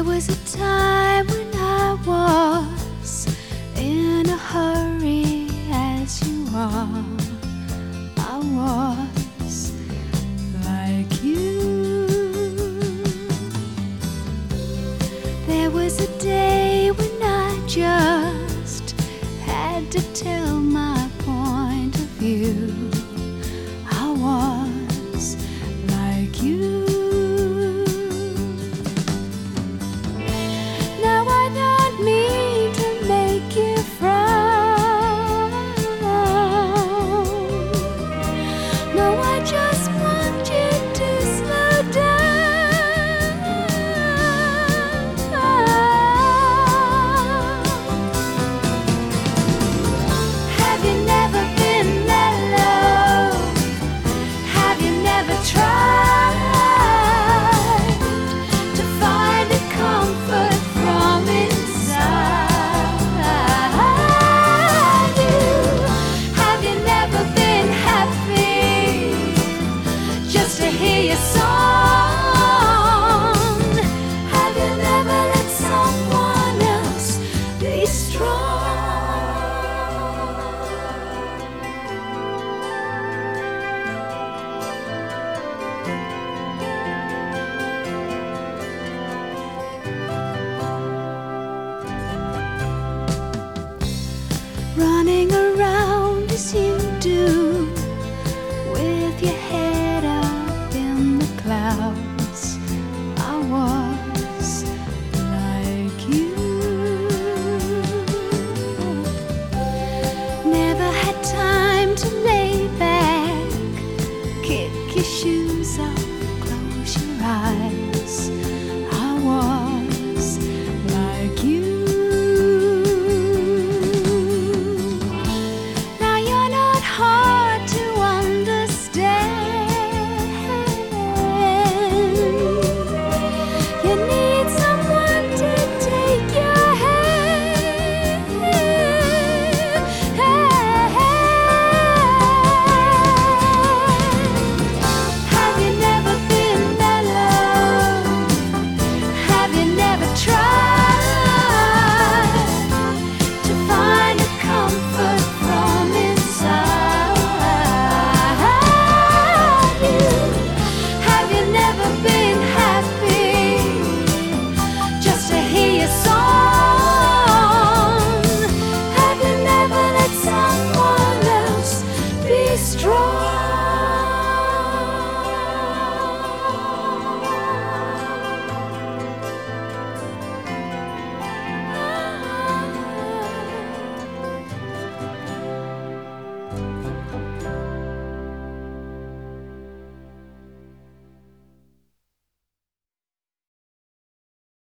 was a time when I was in a hurry as you are. I was like you. There was a day when I just had to tell my point of view. I was like you. Now I don't mean to make you frown. No, I just want you to slow down. Have you never been that low? Have you never tried to find a comfort from inside you? Have you never been happy just to hear your song? Have you never let someone else be strong? Running around as you do, with your head up in the clouds. I was like you. Never had time to lay back, kick your shoes off, close your eyes.